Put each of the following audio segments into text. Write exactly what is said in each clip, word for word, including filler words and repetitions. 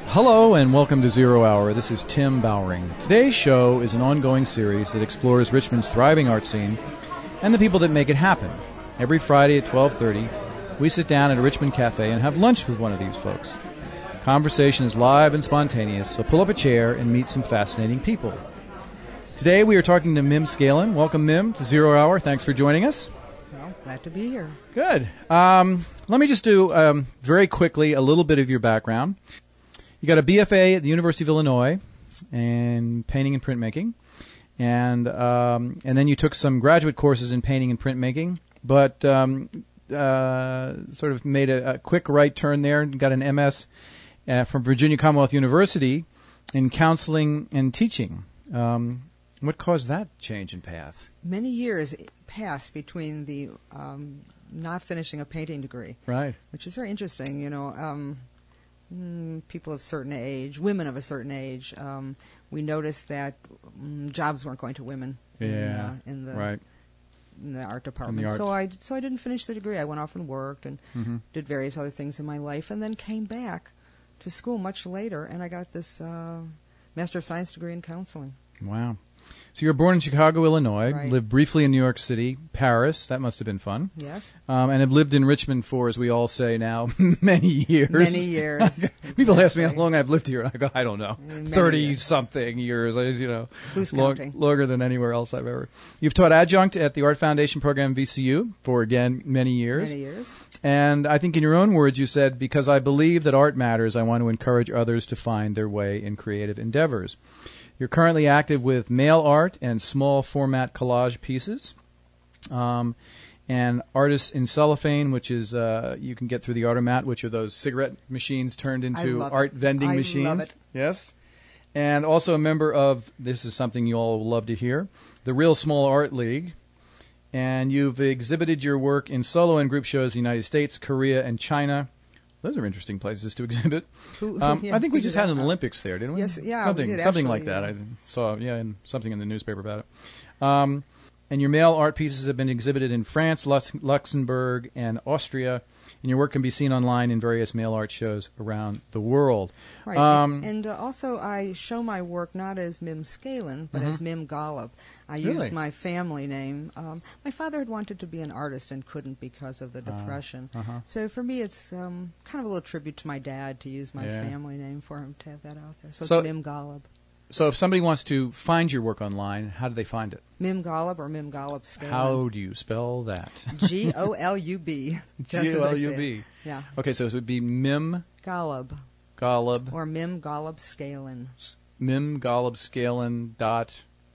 Hello and welcome to Zero Hour. This is Tim Bowering. Today's show is an ongoing series that explores Richmond's thriving art scene and the people that make it happen. Every Friday at twelve thirty, we sit down at a Richmond cafe and have lunch with one of these folks. Conversation is live and spontaneous, so pull up a chair and meet some fascinating people. Today we are talking to Mim Skalin. Welcome, Mim, to Zero Hour. Thanks for joining us. Well, glad to be here. Good. Um, let me just do um, very quickly a little bit of your background. You got a B F A at the University of Illinois in painting and printmaking, and um, and then you took some graduate courses in painting and printmaking, but um, uh, sort of made a, a quick right turn there and got an M S uh, from Virginia Commonwealth University in counseling and teaching. Um, what caused that change in path? Many years passed between the um, not finishing a painting degree, Right, which is very interesting. You know. Um, Mm, people of a certain age, women of a certain age, um, we noticed that mm, jobs weren't going to women in, yeah, uh, in the right. in the art department. the so I so I didn't finish the degree. I went off and worked and Mm-hmm. did various other things in my life, and then came back to school much later, and I got this uh, Master of Science degree in counseling. Wow. So you were born in Chicago, Illinois, Right. lived briefly in New York City, Paris. That must have been fun. Yes, Um, and have lived in Richmond for, as we all say now, many years. many years. People ask me how Exactly. long I've lived here, and I go, I don't know, Many thirty-something years. I, you know, Who's long- counting? longer than anywhere else I've ever. You've taught adjunct at the Art Foundation program V C U for, again, many years. Many years. And I think in your own words you said, because I believe that art matters, I want to encourage others to find their way in creative endeavors. You're currently active with mail art and small format collage pieces. Um, and Artists in Cellophane, which is uh, you can get through the Artomat, which are those cigarette machines turned into love art it. vending I machines. love it. Yes. And also a member of, this is something you all will love to hear, the Real Small Art League. And you've exhibited your work in solo and group shows in the United States, Korea, and China. Those are interesting places to exhibit. Who, Um, yeah, I think we figured just had that an out. Olympics there, didn't we? Yes, yeah, we something, did something actually, like that. yeah. I saw, yeah, in, something in the newspaper about it. Um, and your mail art pieces have been exhibited in France, Lux- Luxembourg, and Austria. And your work can be seen online in various mail art shows around the world. Right, Um, and uh, also I show my work not as Mim Skalin, but as Mim Golub. I Really? use my family name. Um, my father had wanted to be an artist and couldn't because of the Depression. uh-huh. So for me, it's um, kind of a little tribute to my dad to use my Yeah. family name for him to have that out there. So, So- it's Mim Golub. so if somebody wants to find your work online, how do they find it? Mim Golub or Mim Golub Skalin. How do you spell that? G O L U B. Just G as O I L say U it. B. Yeah, Okay, so it would be Mim Golub Golub, or Mim Golub Skalin. Mim Golub Skalin dot.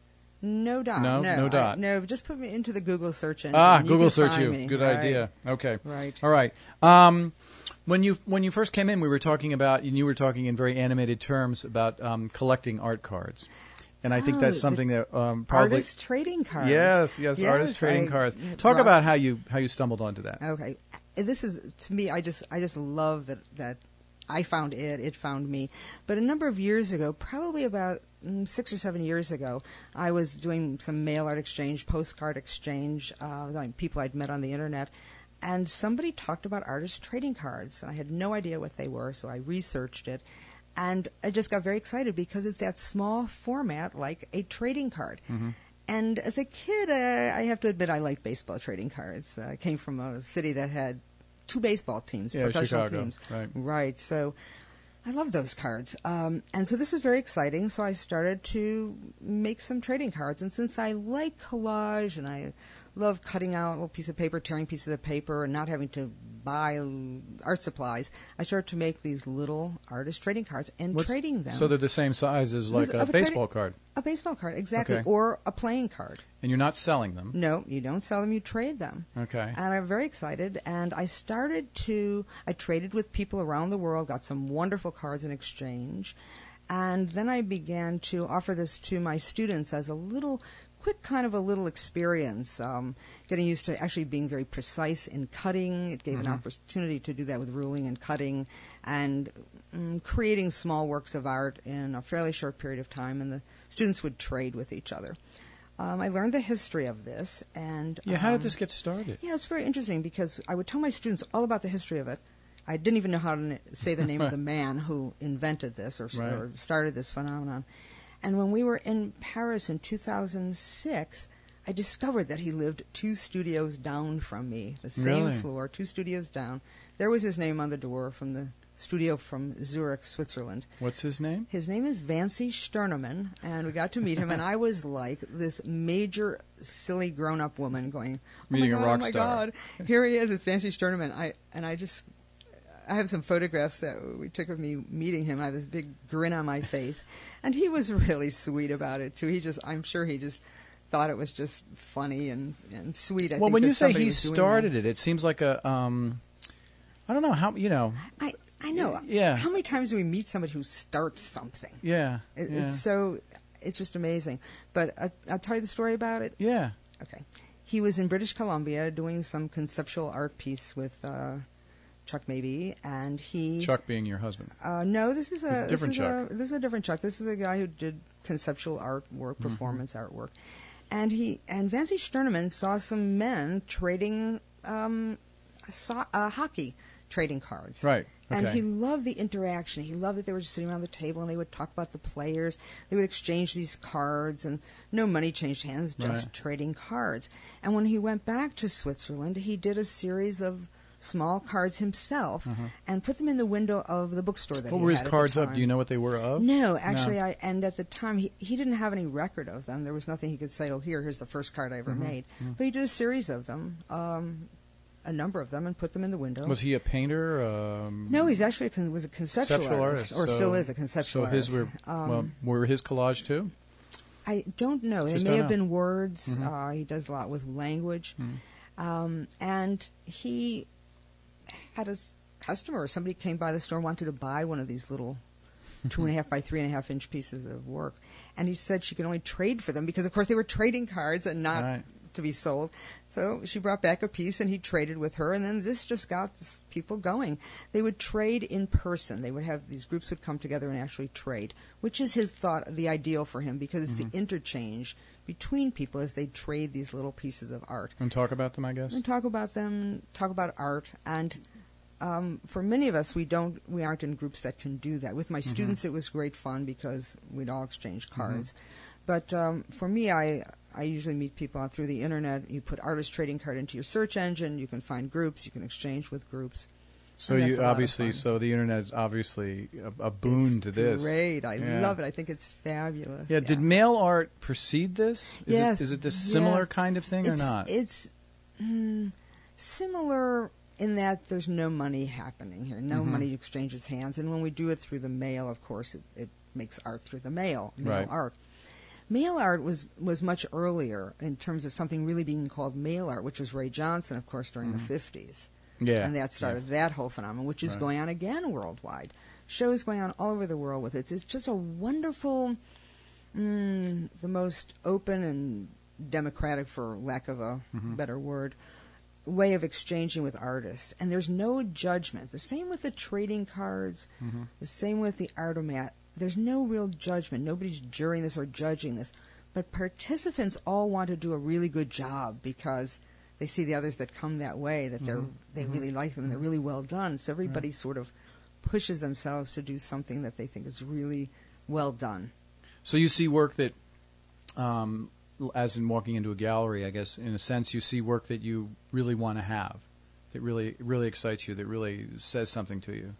No dot. No? no, No I- dot. no, just put me into the Google search engine. Ah, You Google can search find you. me. Good Right. idea. Okay. Right. All right. Um, when you when you first came in, we were talking about, and you were talking in very animated terms about um, collecting art cards, and I think Oh, that's the something that um, probably Artist trading cards. yes, yes, Yes, artist trading I- cards. Talk Rob- about how you how you stumbled onto that. Okay, this is to me. I just I just love that that I found it. It found me. But a number of years ago, probably about mm, six or seven years ago, I was doing some mail art exchange, postcard exchange, uh, like people I'd met on the internet. And somebody talked about artist trading cards. I had no idea what they were, so I researched it. And I just got very excited because it's that small format like a trading card. Mm-hmm. And as a kid, uh, I have to admit I liked baseball trading cards. Uh, I came from a city that had two baseball teams, Yeah, professional Chicago, teams. right. Right. So I love those cards. Um, and so this is very exciting. So I started to make some trading cards. And since I like collage and I love cutting out a little piece of paper, tearing pieces of paper, and not having to buy art supplies, I started to make these little artist trading cards and What's- trading them. So they're the same size as like This- a of a trading- baseball card, a baseball card, exactly, Okay. or a playing card. and you're not selling them. No, you don't sell them, you trade them. Okay. And I'm very excited, and I started to, I traded with people around the world, got some wonderful cards in exchange, and then I began to offer this to my students as a little, quick kind of a little experience, um, getting used to actually being very precise in cutting. It gave Mhm. an opportunity to do that with ruling and cutting, and mm, creating small works of art in a fairly short period of time, and the students would trade with each other. Um, I learned the history of this, and Yeah, how did um, this get started? yeah, it's very interesting because I would tell my students all about the history of it. I didn't even know how to n- say the name of the man who invented this or, s- Right. or started this phenomenon. And when we were in Paris in two thousand six, I discovered that he lived two studios down from me, the same Really? floor, two studios down. There was his name on the door from the studio from Zurich, Switzerland. What's his name? His name is Vancy Sternemann, and we got to meet him, and I was like this major, silly, grown-up woman going, oh Meeting my a God, rock oh my star. God, here he is, it's Vancy Sternemann. I, and I just, I have some photographs that we took of me meeting him. I have this big grin on my face, and he was really sweet about it, too. He just, I'm sure he just thought it was just funny and, and sweet. I Well, think when that you say somebody he was doing started that. it, it seems like a, um, I don't know how, you know, I, I know. Yeah. How many times do we meet somebody who starts something? yeah. It, yeah. It's so, it's just amazing. But I, I'll tell you the story about it. Yeah. Okay. He was in British Columbia doing some conceptual art piece with uh, Chuck Mabey, and he... Chuck being your husband. Uh, no, this is a, This is a this different is Chuck. a this is a different Chuck. This is a guy who did conceptual artwork, Mm-hmm. performance artwork, and he and Vancy Sternemann saw some men trading um, so, uh, hockey trading cards. Right. And Okay. he loved the interaction. He loved that they were just sitting around the table and they would talk about the players. They would exchange these cards, and no money changed hands, just Right. trading cards. And when he went back to Switzerland, he did a series of small cards himself and put them in the window of the bookstore that Mm-hmm. What he were his had at the cards of? time. Do you know what they were of? No, actually, I and at the time he, he didn't have any record of them. There was nothing he could say. Oh, here, here's the first card I ever Mm-hmm. made. But he did a series of them, um, a number of them, and put them in the window. Was he a painter? Um, No, he's actually a con- was a conceptual, conceptual artist, artist, or so- still is a conceptual So his artist. were Um, well, were his collage too? I don't know. They Just may don't have know. been words. Mhm. Uh, he does a lot with language, Mhm. um, and he had a s- customer. Somebody came by the store, wanted to buy one of these little two and a half by three and a half inch pieces of work, and he said she could only trade for them because, of course, they were trading cards and not Right. to be sold. So she brought back a piece, and he traded with her, and then this just got this people going. They would trade in person. They would have these groups would come together and actually trade, which is his thought, the ideal for him, because it's the interchange between people as they trade these little pieces of art And talk about them, I guess. and talk about them, talk about art. And um, for many of us, we don't, we aren't in groups that can do that. With my students, it was great fun because we'd all exchange cards. But um, for me, I I usually meet people out through the internet. You put artist trading card into your search engine. You can find groups. You can exchange with groups. So And that's you a lot of obviously, fun. so the internet is obviously a, a boon It's to this. Great. I Yeah. love it. I think it's fabulous. Yeah. Did mail art precede this? Is Yes, It, is it this similar yes. kind of thing it's, or not? It's mm, similar in that there's no money happening here. No Mhm. money exchanges hands. And when we do it through the mail, of course, it, it makes art through the mail, mail Right. art. Mail art was, was much earlier in terms of something really being called mail art, which was Ray Johnson, of course, during the fifties. yeah. And that started that whole phenomenon, which is Right. going on again worldwide. Shows going on all over the world with it. It's just a wonderful, mm, the most open and democratic, for lack of a Mhm. better word, way of exchanging with artists. And there's no judgment. The same with the trading cards, Mhm. the same with the Artomat. There's no real judgment. Nobody's jurying this or judging this. But participants all want to do a really good job because they see the others that come that way, that they're Mhm. they Mhm. really like them, they're really well done. So everybody sort of pushes themselves to do something that they think is really well done. So you see work that, um, l- as in walking into a gallery, I guess, in a sense, you see work that you really want to have, that really really excites you, that really says something to you,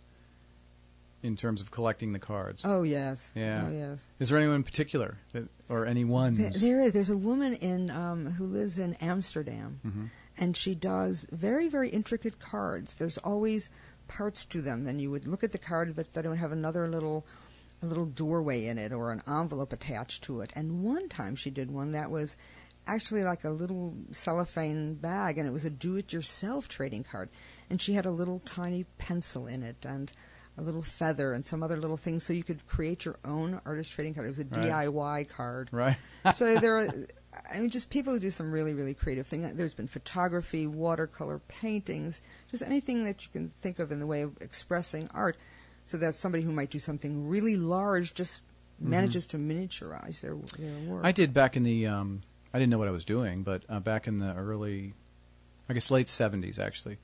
in terms of collecting the cards. Oh yes, Yeah. oh yes. Is there anyone in particular, that, or anyone's? There, there is. There's a woman in um, who lives in Amsterdam, Mhm. and she does very very intricate cards. There's always parts to them. Then you would look at the card, but then it would have another little a little doorway in it or an envelope attached to it. And one time she did one that was actually like a little cellophane bag, and it was a do-it-yourself trading card. And she had a little tiny pencil in it and a little feather and some other little things, so you could create your own artist trading card. It was a Right. D I Y card. Right. So there are, I mean, just people who do some really, really creative things. There's been photography, watercolor paintings, just anything that you can think of in the way of expressing art, so that somebody who might do something really large just manages to miniaturize their, their work. I did back in the, um, I didn't know what I was doing, but uh, back in the early, I guess late seventies actually,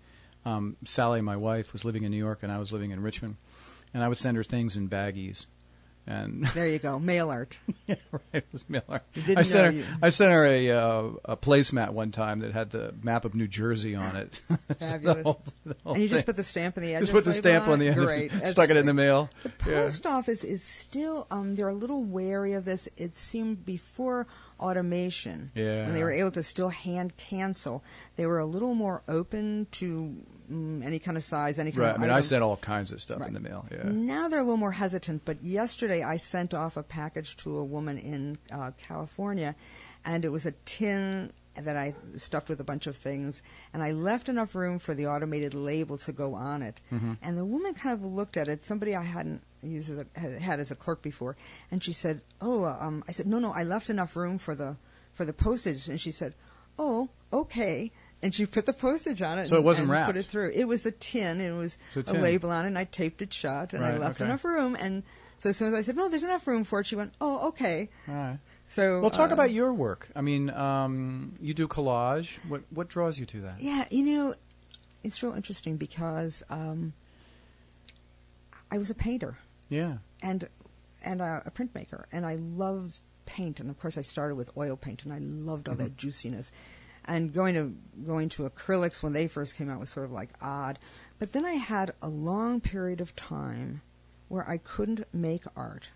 um, Sally, my wife, was living in New York and I was living in Richmond, and I would send her things in baggies. And there you go, mail art. Yeah, right. It was mail art. You didn't I know sent her. you... I sent her a uh, a placemat one time that had the map of New Jersey on it. Fabulous. the whole, the whole and you just thing. put the stamp on the address. Just put the stamp on, on the end. Great. Stuck it in the great. mail. The Yeah. post office is still. Um, they're a little wary of this. It seemed before automation, Yeah. when they were able to still hand cancel, they were a little more open to mm, any kind of size, any kind Right. of I mean, item. I sent all kinds of stuff Right. in the mail. Yeah. Now they're a little more hesitant, but yesterday I sent off a package to a woman in uh, California, and it was a tin that I stuffed with a bunch of things, and I left enough room for the automated label to go on it. Mm-hmm. And the woman kind of looked at it, somebody I hadn't used as a, had, had as a clerk before, and she said, oh, uh, um, I said, no, no, I left enough room for the for the postage, and she said, oh, okay. And she put the postage on it So it and, wasn't and wrapped. put it through. It was a tin, and it was So a tin. label on it, and I taped it shut, and I Right, left okay. enough room. And so as soon as I said, no, there's enough room for it, she went, oh, okay. All right. So Well, talk uh, about your work. I mean, um, you do collage. What what draws you to that? Yeah, you know, it's real interesting because um, I was a painter Yeah. and and a, a printmaker, and I loved paint. And of course, I started with oil paint, and I loved all Mm-hmm. that juiciness. And going to going to acrylics when they first came out was sort of like odd. But then I had a long period of time where I couldn't make art.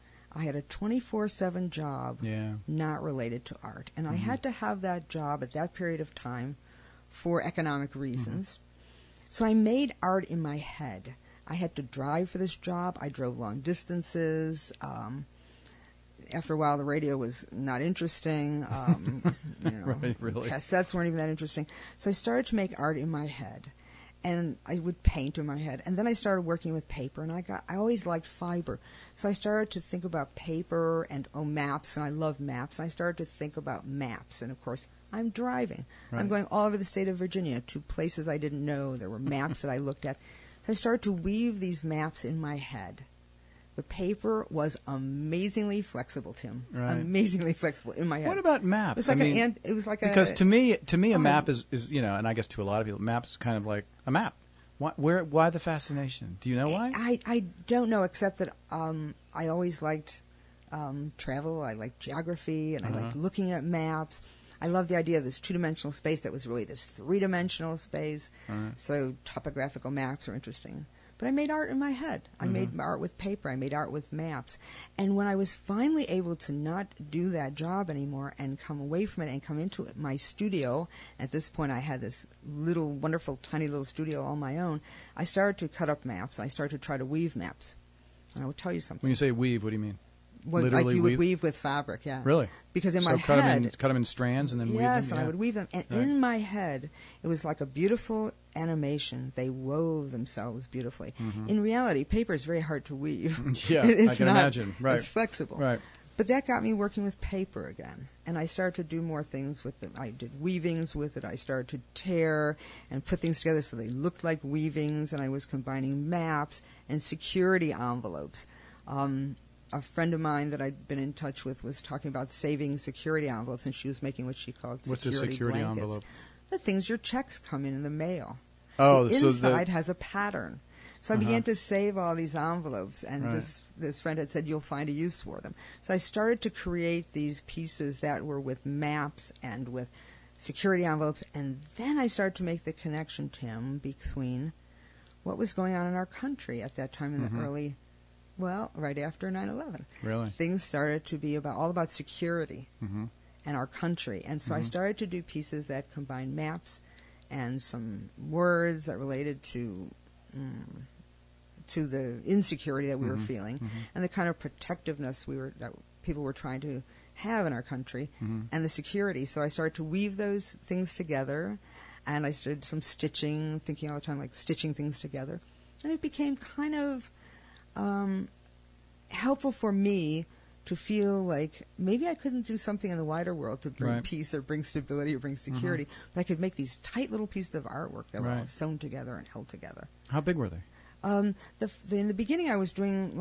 I had a twenty-four seven job Yeah. not related to art. And I Mhm. had to have that job at that period of time for economic reasons. So I made art in my head. I had to drive for this job. I drove long distances. Um, after a while, the radio was not interesting. Um, you know, Right, really. Cassettes weren't even that interesting. So I started to make art in my head. And I would paint in my head. And then I started working with paper, and I got I always liked fiber. So I started to think about paper and oh maps, and I love maps. And I started to think about maps. And of course, I'm driving. Right. I'm going all over the state of Virginia to places I didn't know. There were maps that I looked at. So I started to weave these maps in my head. The paper was amazingly flexible, Tim. Right. Amazingly flexible in my head. What about It maps? was like I mean, an ant, it was like because a to me, to me, a Oh. map is, is you know, and I guess to a lot of people, maps is kind of like a map. Why, where, why the fascination? Do you know why? I, I don't know, except that um, I always liked um, travel. I liked geography, and Uh-huh. I liked looking at maps. I loved the idea of this two-dimensional space that was really this three-dimensional space. Right. So topographical maps are interesting. But I made art in my head. I Mhm. made art with paper. I made art with maps. And when I was finally able to not do that job anymore and come away from it and come into it, my studio, at this point I had this little, wonderful, tiny little studio on my own, I started to cut up maps. I started to try to weave maps. And I will tell you something. When you say weave, what do you mean? What- like literally you weave? would weave with fabric, yeah. Really? Because in so my cut head, them in, cut them in strands and then weave them. yes, and I Yeah. would weave them. And Right. in my head, it was like a beautiful animation. They wove themselves beautifully. Mhm. In reality, paper is very hard to weave. Yeah, It's I can not- imagine. Right. It's flexible. Right. But that got me working with paper again. And I started to do more things with it. I did weavings with it. I started to tear and put things together so they looked like weavings. And I was combining maps and security envelopes. Um, a friend of mine that I'd been in touch with was talking about saving security envelopes, and she was making what she called What's security a security blankets. envelope? The things your checks come in in the mail. Oh, the so inside the, has a pattern. So I Uh-huh. began to save all these envelopes, and Right. this this friend had said, you'll find a use for them. So I started to create these pieces that were with maps and with security envelopes, and then I started to make the connection, Tim, between what was going on in our country at that time in Mhm. the early, well, right after nine eleven. really. Things started to be about all about security Mm-hmm. and our country. And so I Mhm. started to do pieces that combined maps and some words that related to mm, to the insecurity that we were Mhm. feeling Mhm. and the kind of protectiveness we were that people were trying to have in our country Mhm. and the security. So I started to weave those things together, and I started some stitching, thinking all the time like stitching things together, and it became kind of um, helpful for me to feel like maybe I couldn't do something in the wider world to bring Right. peace or bring stability or bring security, but I could make these tight little pieces of artwork that were all Right. sewn together and held together. How big were they? Um, the, the, in the beginning, I was doing like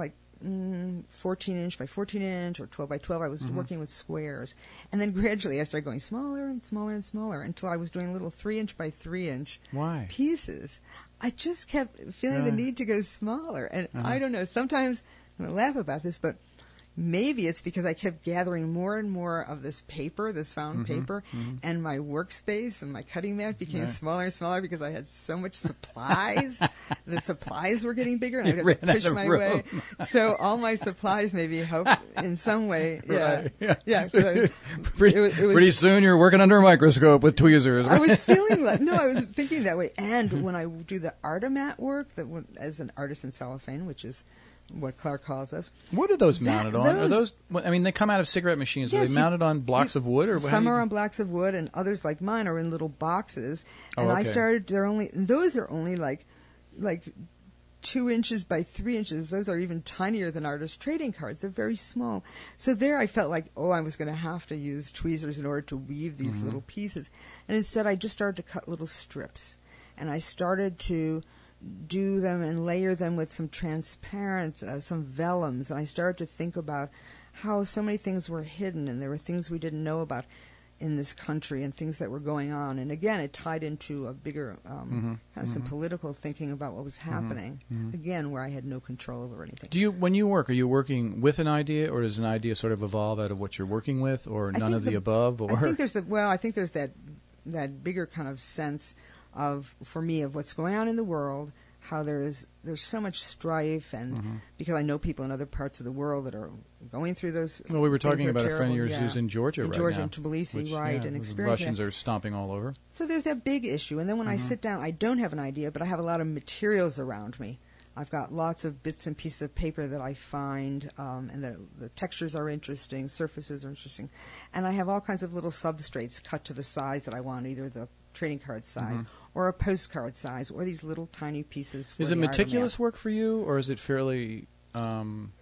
mm, fourteen inch by fourteen inch or twelve by twelve. I was Mhm. working with squares. And then gradually I started going smaller and smaller and smaller until I was doing little three inch by three inch Why? pieces. I just kept feeling the Right. need to go smaller. And Uh-huh. I don't know, sometimes I'm going to laugh about this, but maybe it's because I kept gathering more and more of this paper, this found Mhm, paper, mhm. and my workspace and my cutting mat became Yeah. smaller and smaller because I had so much supplies. The supplies were getting bigger, and I You had ran to push out of my room. way. So all my supplies maybe helped in some way. Yeah, Right, yeah. yeah. 'cause I was- pretty, it was- it was- pretty soon you're working under a microscope with tweezers. I was feeling like no, I was thinking that way. And when I do the Artomat work, that w- as an artist in cellophane, which is what Clark calls us, What are those That- mounted on? Are those- those? what- I mean, they come out of cigarette machines. Are Yes, they you- mounted on blocks you- of wood, or how some do you are do- on blocks of wood, and others like mine are in little boxes. Oh, And I okay. started. They're only those are only like like two inches by three inches. Those are even tinier than artist trading cards. They're very small. So there, I felt like oh, I was going to have to use tweezers in order to weave these Mhm. little pieces. And instead, I just started to cut little strips, and I started to do them and layer them with some transparent, uh, some vellums. And I started to think about how so many things were hidden, and there were things we didn't know about in this country and things that were going on. And again, it tied into a bigger, um, Mhm, kind of some mhm. political thinking about what was happening. mhm. Again, where I had no control over anything. Do you, when you work, are you working with an idea, or does an idea sort of evolve out of what you're working with, or I none think of the, the- above? Or I think there's the well. I think there's that that bigger kind of sense of, for me, of what's going on in the world. How there is there's so much strife, and Mhm. because I know people in other parts of the world that are going through those. Well, we were things talking are about a friend of terrible, yours yeah. who's in Georgia in right Georgia now. in Tbilisi, which, right, yeah, and the experiencing Russians that. are stomping all over. So there's that big issue, and then when I Mhm. sit down, I don't have an idea, but I have a lot of materials around me. I've got lots of bits and pieces of paper that I find, um, and the, the textures are interesting, surfaces are interesting, and I have all kinds of little substrates cut to the size that I want, either the trading card size Mhm. or a postcard size, or these little tiny pieces. For Is the it meticulous Artomat. work for you, or is it fairly um,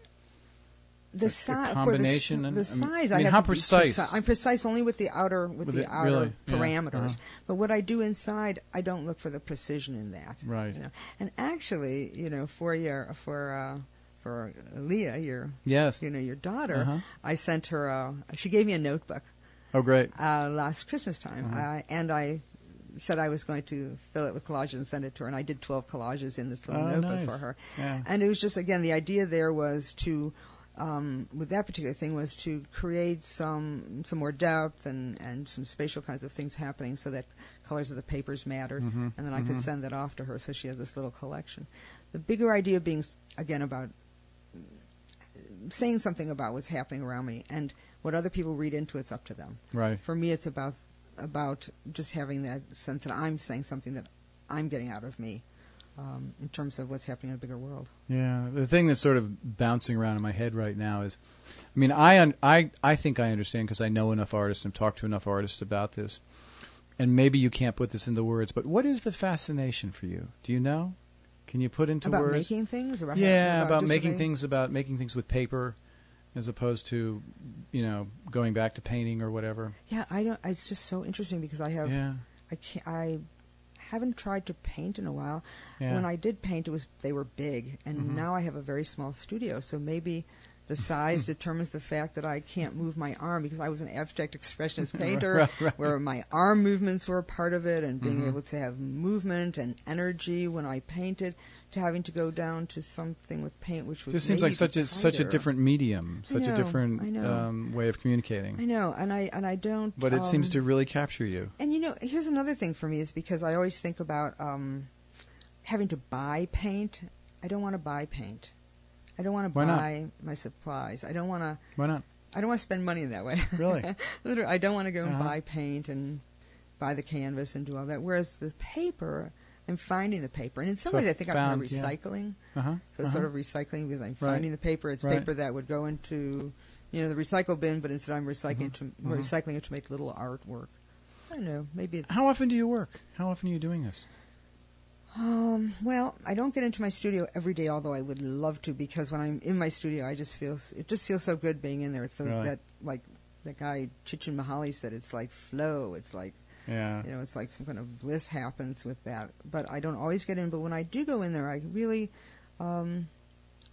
The, a- a si- for combination the, and- the I size, mean, I have how to be precise? preci- I'm precise only with the outer with, With the it- outer really? Yeah, parameters. uh-huh. But what I do inside, I don't look for the precision in that. Right. You know? And actually, you know, for your for uh, for Leah, your Yes. you know your daughter, Uh-huh. I sent her. A, she gave me a notebook Oh, great. uh, last Christmas time, Uh-huh. uh, and I said I was going to fill it with collages and send it to her, and I did twelve collages in this little Oh, notebook nice. for her. Yeah. And it was just, again, the idea there was to, um, with that particular thing, was to create some some more depth and, and some spatial kinds of things happening so that colors of the papers mattered. Mhm, And then I mhm. could send that off to her so she has this little collection. The bigger idea being, s- again, about saying something about what's happening around me, and what other people read into it's up to them. Right. For me, it's about about just having that sense that I'm saying something that I'm getting out of me um, in terms of what's happening in a bigger world. Yeah, the thing that's sort of bouncing around in my head right now is, I mean, I un- I I think I understand because I know enough artists and talked to enough artists about this, and maybe you can't put this into words, but what is the fascination for you? Do you know? Can you put into About words? making things? Or about yeah, about, just making something- things about making things with paper, as opposed to, you know, going back to painting or whatever. Yeah, I don't. It's just so interesting because I have. Yeah, I can't. I haven't tried to paint in a while. yeah. When I did paint, it was they were big, and Mhm. now I have a very small studio. So maybe the size determines the fact that I can't move my arm because I was an abstract expressionist painter, Right, right. where my arm movements were a part of it, and being Mhm. able to have movement and energy when I painted, to having to go down to something with paint, which would It just seems like maybe such be a such a tighter. different medium, I such know, a different I know. um, way of communicating. I know, and I and I don't. But it seems um, to really capture you. And you know, here's another thing for me is because I always think about um, having to buy paint. I don't want to buy paint. I don't want to Why not? buy my supplies. I don't want to. Why not? I don't want to spend money in that way. Really? Literally, I don't want to go and Uh-huh. buy paint and buy the canvas and do all that. Whereas the paper, I'm finding the paper, and in some So ways, I think I'm kind of found, yeah. recycling. Uh-huh. So it's sort of recycling because I'm Right. finding the paper. It's Right. paper that would go into, you know, the recycle bin, but instead I'm recycling Mhm. to Mhm. recycling it to make little artwork. I don't know. Maybe. It, How often do you work? How often are you doing this? um. Well, I don't get into my studio every day, although I would love to, because when I'm in my studio, I just feel s- it just feels so good being in there. It's so Really? that like that guy Chichin Mahali said, it's like flow. It's like Yeah. you know, it's like some kind of bliss happens with that. But I don't always get in. But when I do go in there, I really, um,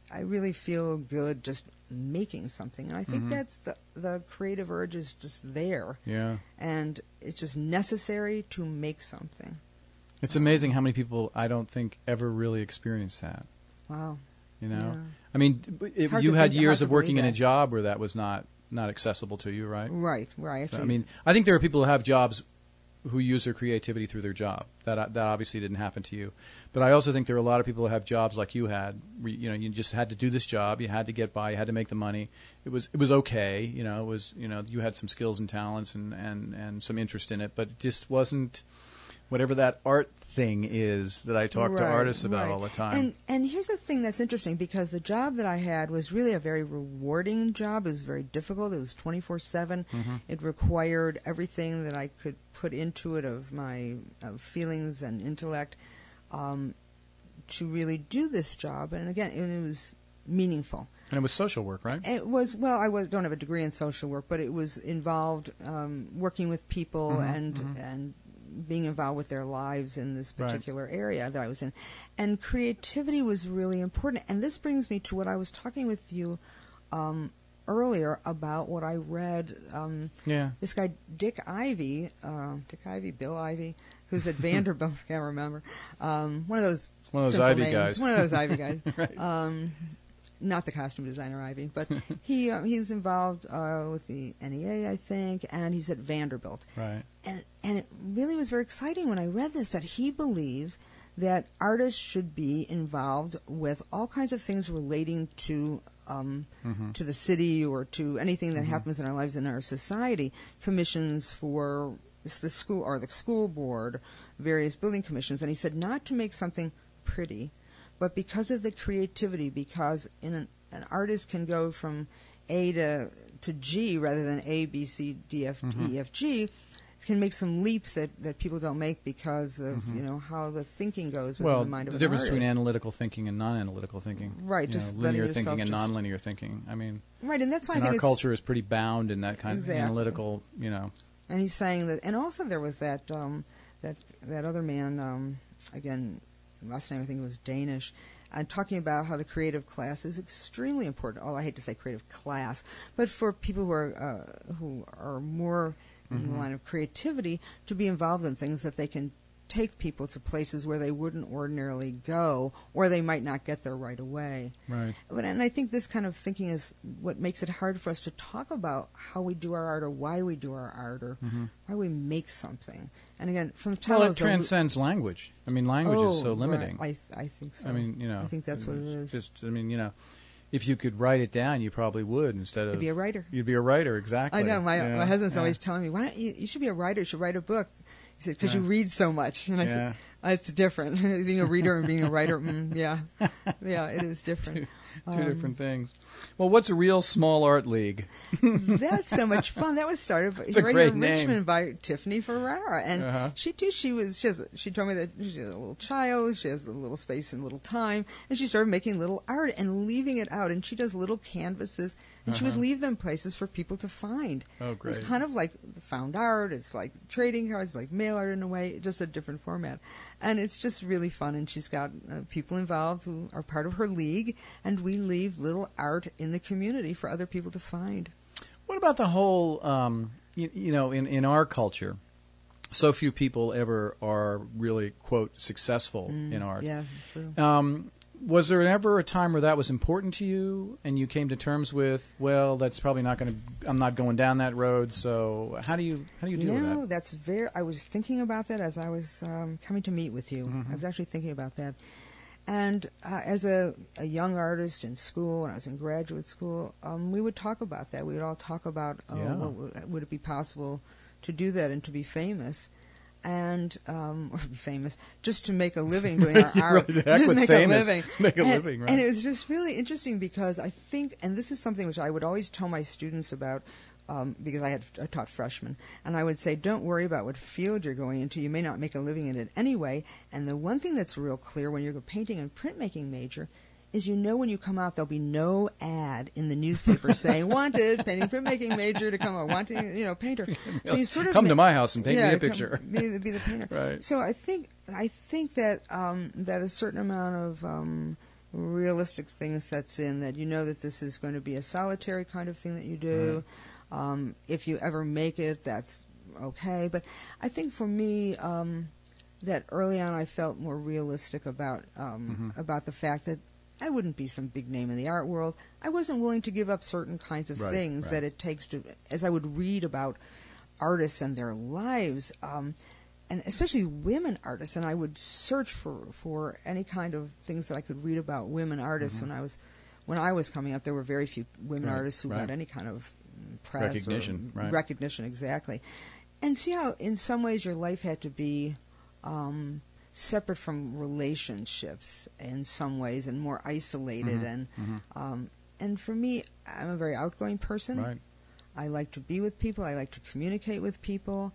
I really feel good just making something. And I think Mhm. that's the the creative urge is just there. Yeah. And it's just necessary to make something. It's amazing how many people I don't think ever really experience that. Wow. You know, Yeah. I mean, if hard you to had think- years hard of to working believe in a that. job where that was not not accessible to you, right? Right, right. So, Actually, I mean, I think there are people who have jobs who use their creativity through their job. That that obviously didn't happen to you, but I also think there are a lot of people who have jobs like you had. Where, you know, you just had to do this job. You had to get by. You had to make the money. It was it was okay. You know, it was you know you had some skills and talents and and and some interest in it, but it just wasn't whatever that art thing is that I talk to Right, artists about right. all the time. And and here's the thing that's interesting, because the job that I had was really a very rewarding job. It was very difficult. It was twenty-four seven. Mhm. It required everything that I could put into it of my of feelings and intellect um, to really do this job. And again, it, it was meaningful. And it was social work, right? It was well. I was, don't have a degree in social work, but it was involved um, working with people Mhm, and mhm. and being involved with their lives in this Right. particular area that I was in. And creativity was really important. And this brings me to what I was talking with you um, earlier about what I read. Um, Yeah. this guy Dick Ivy, uh, Dick Ivy, Bill Ivy, who's at Vanderbilt. I can't remember. Um, one of those One of those simple Ivy names. guys. One of those Ivy guys. Right. Um, not the costume designer Ivy, but he uh, he's involved uh, with the N E A, I think, and he's at Vanderbilt. Right. And and it really was very exciting when I read this, that he believes that artists should be involved with all kinds of things relating to um, Mhm. to the city or to anything that Mhm. happens in our lives in our society. Commissions for the school or the school board, various building commissions, and he said not to make something pretty, but because of the creativity, because in an, an artist can go from A to to G rather than A, B, C, D, F, Mhm. E, F, G, can make some leaps that, that people don't make because of Mhm. you know how the thinking goes within Well, the mind of the an difference artist. between analytical thinking and non-analytical thinking. Right, You just know, letting linear yourself thinking and just- non-linear thinking. I mean, Right, and that's why I and think our it's, culture is pretty bound in that kind Exactly. of analytical, you know. And he's saying that, and also there was that um, that that other man um, again. Last name I think it was Danish, and talking about how the creative class is extremely important. Oh, I hate to say creative class, but for people who are uh, who are more in the Mhm. line of creativity, to be involved in things that they can take people to places where they wouldn't ordinarily go, or they might not get there right away. Right. But and I think this kind of thinking is what makes it hard for us to talk about how we do our art, or why we do our art, or Mhm. why we make something. And again, from the time Well, I it was a lo- transcends language. I mean, language is so Oh, limiting. right. I th- I think so. I mean, you know. I think that's what it it's is. Just, I mean, you know, if you could write it down, you probably would instead of. To be a writer. You'd be a writer, exactly. I know. My Yeah, my husband's yeah. always telling me, "Why don't you? You should be a writer. You should write a book." He said, "Because you Yeah. read so much." And I Yeah. said, "Uh, "It's different. Being a reader and being a writer, mm, yeah, yeah, it is different." Two Um, different things. Well, what's a real small art league? That's so much fun. That was started by, It's a right great here in name. Richmond by Tiffany Ferrara, and Uh-huh. she too. She was. She has. She told me that she's a little child. She has a little space and little time, and she started making little art and leaving it out. And she does little canvases, and she would Uh-huh. leave them places for people to find. Oh, great. It's kind of like the found art. It's like trading cards, like mail art in a way, just a different format. And it's just really fun. And she's got uh, people involved who are part of her league, and we leave little art in the community for other people to find. What about the whole, um, you, you know, in, in our culture, so few people ever are really, quote, successful Mm, in art. Yeah, true. Um, was there ever a time where that was important to you and you came to terms with, well, that's probably not going to, I'm not going down that road, so how do you, how do you deal You know, with that? that's very. I was thinking about that as I was um, coming to meet with you. Mhm. I was actually thinking about that. And uh, as a, a young artist in school, when I was in graduate school, um, we would talk about that. We would all talk about, uh, Yeah. what, would- would it be possible to do that and to be famous? And um, or be famous, just to make a living doing our art, Right, heck just with make famous. a living, Make a and, living, right. And it was just really interesting because I think, and this is something which I would always tell my students about, um, because I had I taught freshmen, and I would say, don't worry about what field you're going into. You may not make a living in it anyway. And the one thing that's real clear when you're a painting and printmaking major is you know when you come out there'll be no ad in the newspaper saying wanted painting printmaking major to come out, wanting you know painter. So you sort of Come to ma- my house and paint yeah, me a come- picture. Be, the- be the painter. Right. So I think I think that um, that a certain amount of um, realistic thing sets in, that you know that this is going to be a solitary kind of thing that you do. Right. Um, if you ever make it, that's okay. But I think for me, um, that early on I felt more realistic about um, mm-hmm. about the fact that I wouldn't be some big name in the art world. I wasn't willing to give up certain kinds of right, things right. that it takes to, as I would read about artists and their lives, um, and especially women artists, and I would search for, for any kind of things that I could read about women artists. Mm-hmm. When I was when I was coming up, there were very few women right, artists who right. got any kind of press recognition, or right. recognition, exactly. And see how, in some ways, your life had to be um, separate from relationships in some ways, and more isolated. Mm-hmm. And mm-hmm. um, and for me, I'm a very outgoing person. Right. I like to be with people. I like to communicate with people.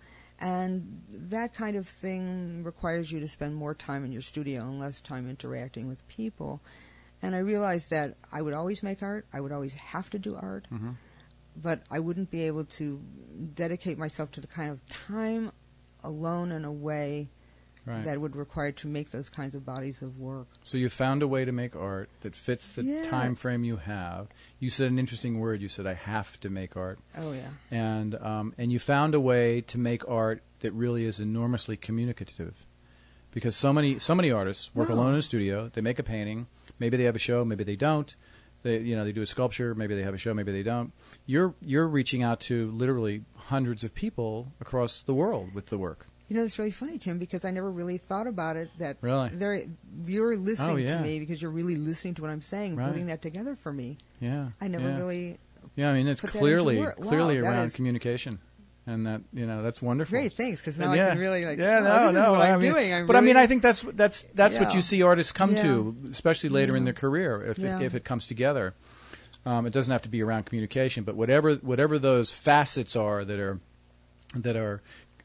And that kind of thing requires you to spend more time in your studio and less time interacting with people. And I realized that I would always make art. I would always have to do art. Mm-hmm. But I wouldn't be able to dedicate myself to the kind of time alone and away right. that would require to make those kinds of bodies of work. So you found a way to make art that fits the yeah. time frame you have. You said an interesting word. You said, I have to make art. Oh, yeah. And um, and you found a way to make art that really is enormously communicative. Because so many so many artists work no. alone in a studio. They make a painting. Maybe they have a show. Maybe they don't. They you know they do a sculpture. Maybe they have a show. Maybe they don't. You're you're reaching out to literally hundreds of people across the world with the work. You know, it's really funny, Tim, because I never really thought about it. That really? they're, you're listening oh, yeah. to me because you're really listening to what I'm saying, right. putting that together for me. Yeah. I never yeah. really. Yeah, I mean, it's put clearly that into wor- clearly wow, around is communication, and that you know that's wonderful. Great, thanks, because now yeah. I can really like. Yeah, oh, no, this no. is what I I'm mean, doing. I'm but really, I mean, I think that's that's that's yeah. what you see artists come yeah. to, especially later yeah. in their career, if yeah. it, if it comes together. Um, it doesn't have to be around communication, but whatever whatever those facets are that are that are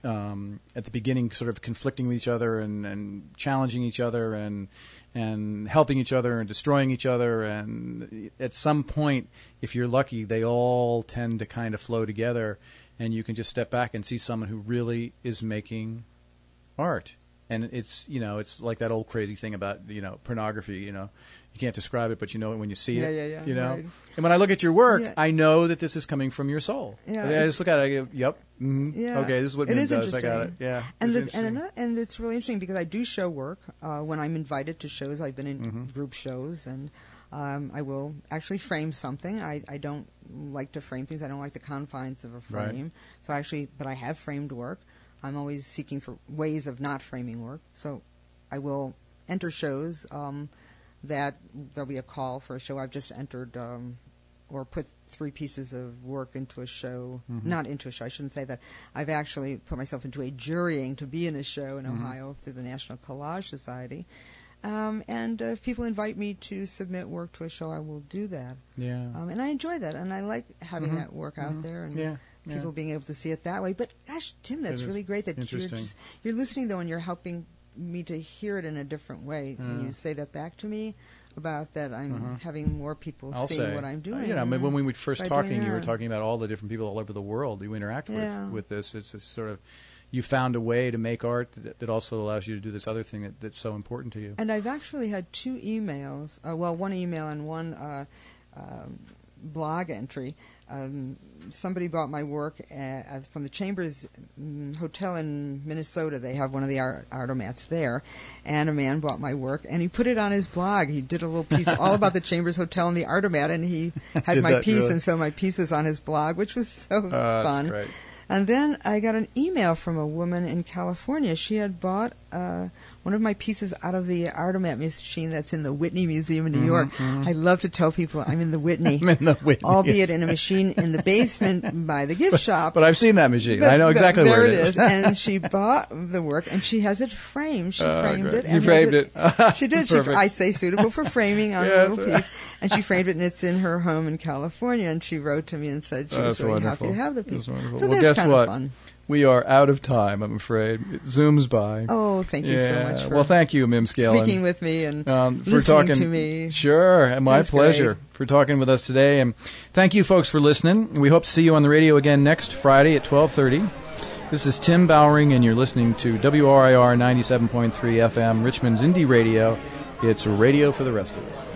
um, at the beginning sort of conflicting with each other and, and challenging each other and and helping each other and destroying each other, and at some point, if you're lucky, they all tend to kind of flow together, and you can just step back and see someone who really is making art. And it's, you know, it's like that old crazy thing about, you know, pornography, you know. You can't describe it, but you know it when you see yeah, it. Yeah, yeah, you know? Right. And when I look at your work, yeah. I know that this is coming from your soul. Yeah, I, mean, I just look at it, I go, yep, mm-hmm, yeah. okay, this is what it Min is does. I got it. Yeah. And, it's the, and, another, and it's really interesting because I do show work. Uh, when I'm invited to shows, I've been in mm-hmm. group shows, and um, I will actually frame something. I, I don't like to frame things. I don't like the confines of a frame. Right. So actually, but I have framed work. I'm always seeking for ways of not framing work. So I will enter shows um, that there'll be a call for a show. I've just entered um, or put three pieces of work into a show. Mm-hmm. Not into a show, I shouldn't say that. I've actually put myself into a jurying to be in a show in mm-hmm. Ohio through the National Collage Society. Um, and uh, if people invite me to submit work to a show, I will do that. Yeah. Um, and I enjoy that, and I like having mm-hmm. that work mm-hmm. out there and yeah. people yeah. being able to see it that way. But gosh, Tim, that's really great that you're just, you're listening though, and you're helping me to hear it in a different way. Yeah. When you say that back to me about that, I'm uh-huh. having more people I'll seeing say, what I'm doing. Uh, you know, when we were first by talking, doing you were that. talking about all the different people all over the world you interact Yeah. with with this. It's, it's sort of, you found a way to make art that, that also allows you to do this other thing that, that's so important to you. And I've actually had two emails, uh, well, one email and one uh, um, blog entry. Um, somebody bought my work uh, from the Chambers um, Hotel in Minnesota. They have one of the art- Artomats there. And a man bought my work, and he put it on his blog. He did a little piece all about the Chambers Hotel and the Artomat, and he had Did my that, piece, really? and so my piece was on his blog, which was so uh, fun. That's great. And then I got an email from a woman in California. She had bought uh, one of my pieces out of the Artomat machine that's in the Whitney Museum in New mm-hmm, York. Mm-hmm. I love to tell people I'm in the Whitney. I'm in the Whitney. Albeit in a machine in the basement by the gift shop. But I've seen that machine. But, I know exactly there where it it is. And she bought the work, and she has it framed. She uh, framed great. it. You and framed it. it. She did. She, I say suitable for framing on yeah, a little piece. And she framed it, and it's in her home in California. And she wrote to me and said she oh, was really wonderful. happy to have the piece. That's so well, that's guess kind what? of fun. We are out of time, I'm afraid. It zooms by. Oh, thank you yeah. so much for well, thank you, Mim Scalen. speaking with me and um, for listening talking, to me. Sure, and my That's pleasure great. for talking with us today. And thank you, folks, for listening. We hope to see you on the radio again next Friday at twelve thirty. This is Tim Bowering, and you're listening to W R I R ninety-seven point three F M, Richmond's Indie Radio. It's radio for the rest of us.